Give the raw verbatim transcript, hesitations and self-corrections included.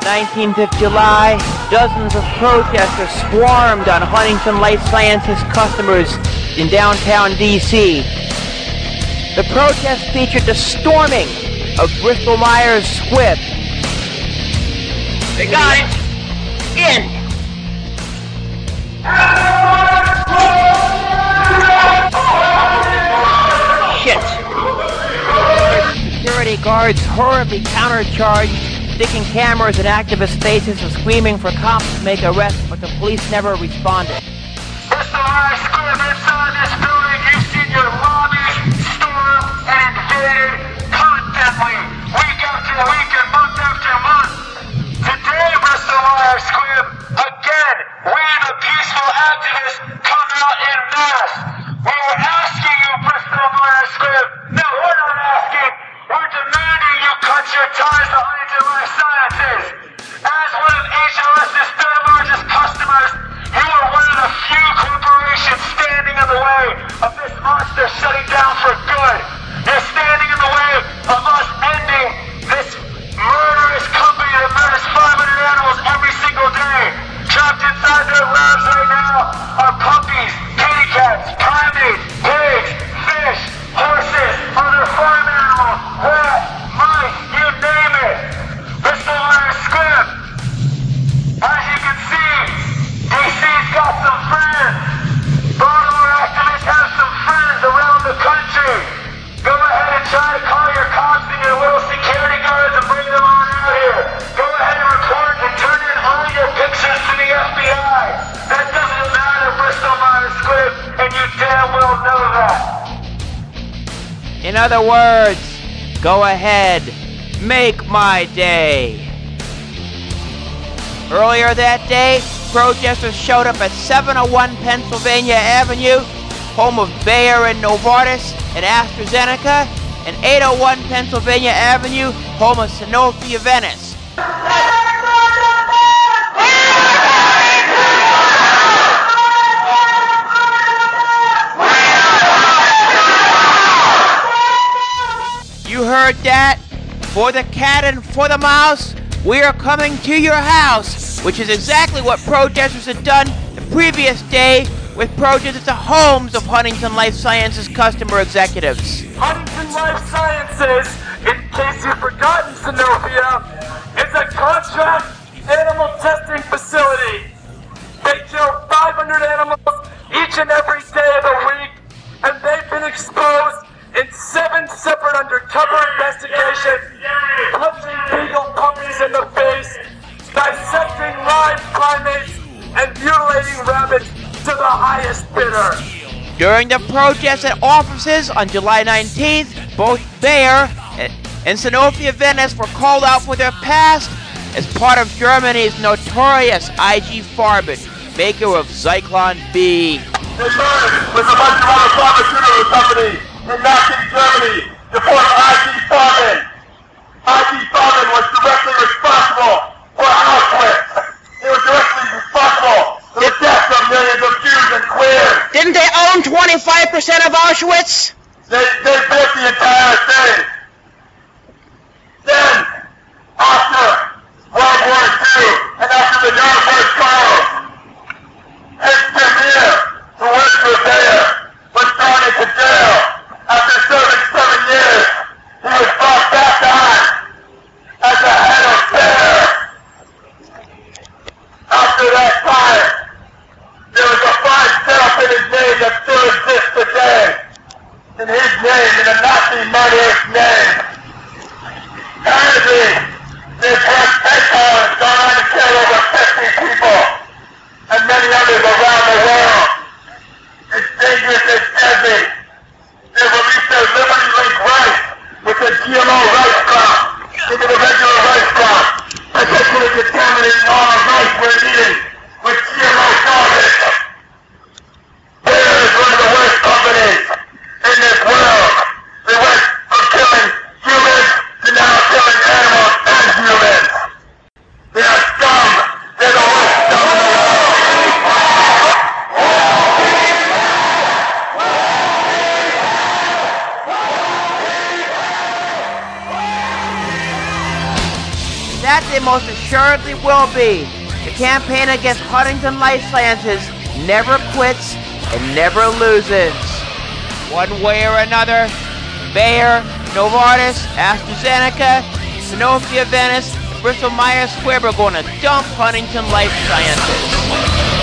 nineteenth of July, dozens of protesters swarmed on Huntington Life Sciences customers in downtown D C The protest featured the storming of Bristol-Myers Squibb. They got it! In! Shit! Security guards hurriedly countercharged, sticking cameras in activist faces and screaming for cops to make arrests, but the police never responded. Bristol-Myers Squibb inside this building, you've seen your lobbies stormed and invaded constantly, week after week and month after month. Today, Bristol-Myers Squibb, again, we the peaceful activists come out in mass. We are asking you, Bristol-Myers Squibb, no, we're not asking, we're demanding you cut your ties to Huntington Life Sciences. As one of H L S's third largest customers, you are one of the few corporations standing in the way of this monster shutting down for good. You're standing in the way of us ending this murderous company that murders five hundred animals every single day. Trapped inside their labs right now are puppies, kitty cats, primates, pigs, fish, horses, other farm animals, rats, mice, you name it. Bristol-Myers Squibb, as you can see, D C's got some friends. Baltimore activists have some friends around the country. Go ahead and try to call your cops and your little security guards and bring them on out here. Go ahead and report and turn in all your pictures to the F B I. That doesn't matter, Bristol-Myers Squibb, and you damn well know that. In other words, go ahead, make my day. Earlier that day, protesters showed up at seven oh one Pennsylvania Avenue, home of Bayer and Novartis and AstraZeneca, and eight oh one Pennsylvania Avenue, home of Sanofi Aventis. You heard that? For the cat and for the mouse, we are coming to your house, which is exactly what protesters had done the previous day with protests at the homes of Huntington Life Sciences customer executives. Huntington Life Sciences, in case you've forgotten, Sanofi, is a contract animal testing facility. They kill five hundred animals each and every day of the week, and they've been exposed in seven separate undercover investigations, punching beagle puppies in the face, dissecting live primates, and mutilating rabbits to the highest bidder. During the protests at offices on July nineteenth, both Bayer and Sanofi Aventis were called out for their past as part of Germany's notorious I G Farben, maker of Zyklon B. They merged with a bunch of other pharmaceutical companies in Nazi Germany to form I G Farben. I G Farben was directly responsible for Auschwitz. It was directly responsible for the death of millions of Jews and queers. Didn't they own twenty-five percent of Auschwitz? They, they built the entire thing. Then, after World War Two, and after the Nuremberg trials, Ed Premier, who worked for Bayer, was thrown into jail. After serving seven years, he was brought back on as the head of Bayer. After that time, there was a fine set up in his name that still exists today. In his name, in a Nazi murderer's name. Currently, this West PayPal has gone on to kill over fifty people, and many others around the world. It's dangerous, it's deadly. They released their Liberty Link rice with the G M O rice crop into the regular rice crop, essentially contaminating all the rice we're eating with G M O garbage. Bayer is one of the worst companies in this world. They went from killing humans to now killing animals and humans. They are scum. They're the worst scum in the world. that they most assuredly will be. The campaign against Huntington Life Sciences never quits and never loses. One way or another, Bayer, Novartis, AstraZeneca, Sanofi of Venice, Bristol Myers Squibb are going to dump Huntington Life Sciences.